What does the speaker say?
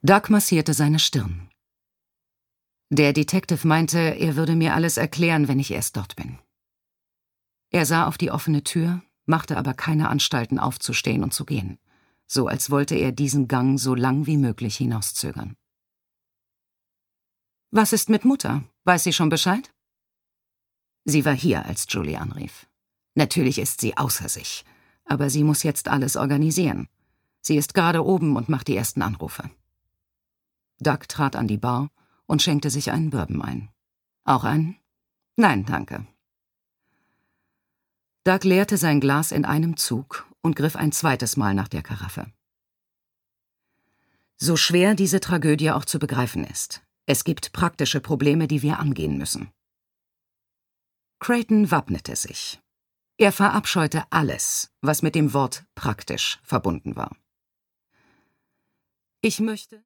Doug massierte seine Stirn. Der Detective meinte, er würde mir alles erklären, wenn ich erst dort bin. Er sah auf die offene Tür, machte aber keine Anstalten aufzustehen und zu gehen, so als wollte er diesen Gang so lang wie möglich hinauszögern. »Was ist mit Mutter? Weiß sie schon Bescheid?« Sie war hier, als Julie anrief. Natürlich ist sie außer sich, aber sie muss jetzt alles organisieren. Sie ist gerade oben und macht die ersten Anrufe. Doug trat an die Bar und schenkte sich einen Bourbon ein. »Auch einen?« »Nein, danke.« Doug leerte sein Glas in einem Zug und griff ein zweites Mal nach der Karaffe. So schwer diese Tragödie auch zu begreifen ist, es gibt praktische Probleme, die wir angehen müssen. Creighton wappnete sich. Er verabscheute alles, was mit dem Wort praktisch verbunden war. »Ich möchte